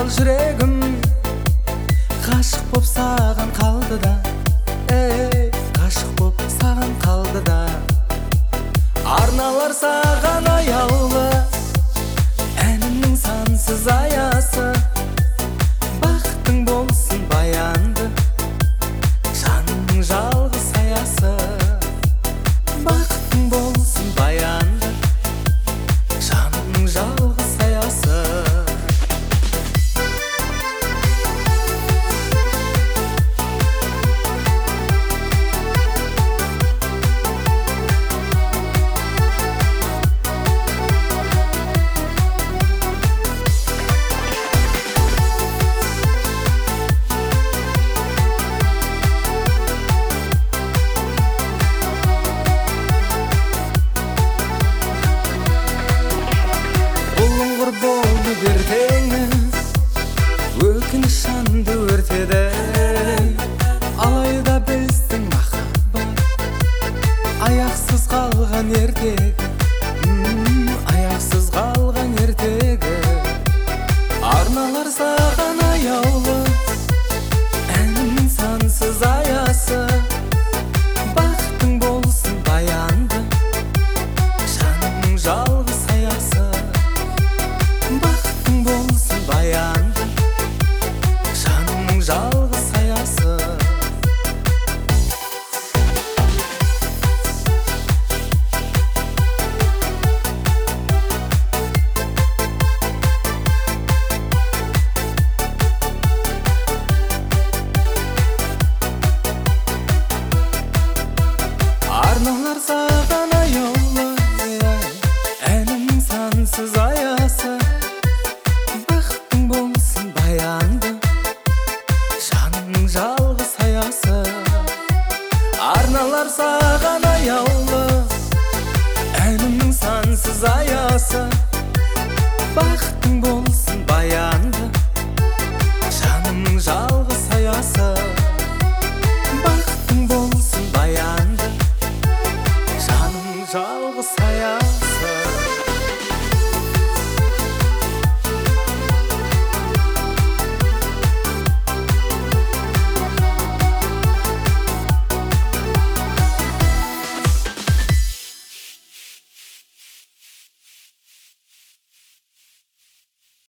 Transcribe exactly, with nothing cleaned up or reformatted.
Ажал жүрегім ғашық боп саған қалды да, ей, ғашық боп саған қалды да. Арналар саған аяулы, әнімнің сансыз аясы. Бақытың болсын баянды, жанның жалғыз саясы. Бақытың болсын баянды, жанның жалғыз саясы. Бұлыңғыр болды ертеңіз, өкініш жанды өртеді. Алайда біздің махаббат аяқсыз қалған ертегі, аяқсыз қалған ертегі. Арналар саған аяулы, әнімнің сансыз аясы. Бақытың болсын баянды, жанның жалғыз саясы. Бақытың болсын баянды, жанның жалғыз саясы. Арналар саған аяулы, әнімнің сансыз аясы. Бақытың болсын баянды, жанның жалғыз саясы. Арналар саған аяулы, әнімнің сансыз аясы. Бақытың болсын баянды,